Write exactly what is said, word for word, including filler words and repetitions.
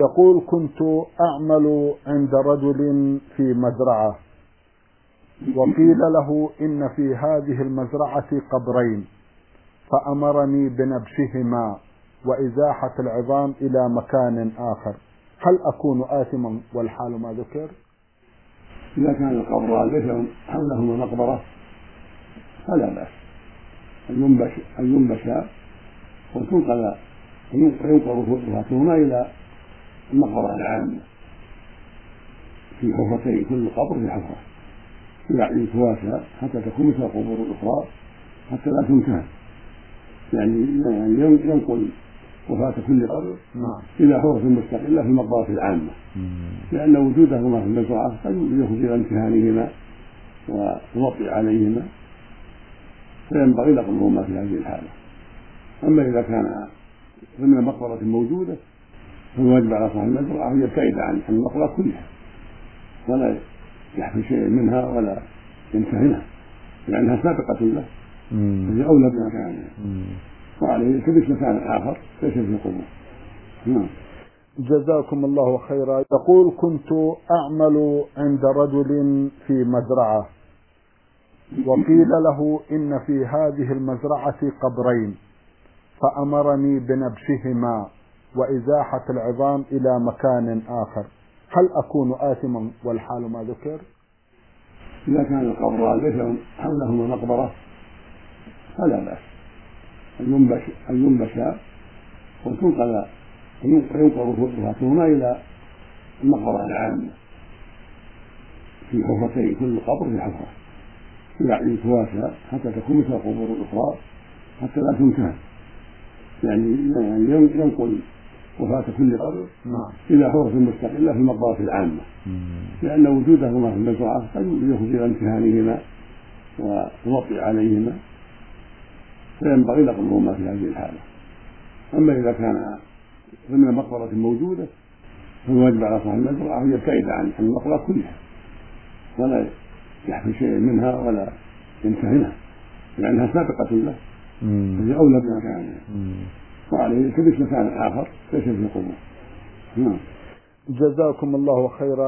يقول: كنت أعمل عند رجل في مزرعة، وقيل له إن في هذه المزرعة قبرين، فأمرني بنبشهما وإزاحة العظام إلى مكان آخر، هل أكون آثما والحال ما ذكر؟ إذا كان القبران ليس حولهما مقبرة فلا بأس أن ينبش أن ينبشا وتنقل وينقل فرقهما إلى المقبرة العامة في حفرتين، كل قبر في حفرة يعني تواسى حتى تكون مثل القبور الأخرى حتى لا تنتهى، يعني ينقل وفاة كل قبر إلى حفرة مستقلة في المقبرة العامة، لأن وجودهما في المزرعة قد يفضي إلى امتهانهما ويوطئ عليهما، فينبغي نقلهما في هذه الحالة. أما إذا كان ضمن مقبرة موجودة فالواجب على صاحب المزرعة أن يبتعد عن المقبرة كلها ولا يحفي شيء منها ولا يمتهنها، لأنها سابقة له فهي أولى بمكانها، وعليه يلتمس مكان آخر ليس في القبور. نعم. جزاكم الله خيرا. يقول: كنت أعمل عند رجل في مزرعة، وقيل له إن في هذه المزرعة قبرين، فأمرني بنبشهما وإزاحة العظام إلى مكان آخر، هل أكون آثما والحال ما ذكر؟ إذا كان القبران ليس حولهما مقبرة فلا بأس أن ينبش أن ينبشا وتنقل وينقل فرقهما إلى المقبرة العامة في حفرتين، كل قبر في حفرة يعني تواسى حتى تكون مثل القبور الأخرى حتى لا تنتهى، يعني ينقل وفاة كل قبر إلى حفرة مستقلة في المقبرة العامة، لأن وجودهما في المزرعة قد يفضي إلى امتهانهما ويوطئ عليهما، فينبغي نقلهما في هذه الحالة. أما إذا كان ضمن مقبرة موجودة فالواجب على صاحب المزرعة أن يبتعد عن المقبرة كلها ولا يحفي شيء منها ولا يمتهنها، لأنها سابقة له فهي أولى بمكانها، وعليه يلتمس مكان آخر ليس في القبور. نعم. جزاكم الله خيرا.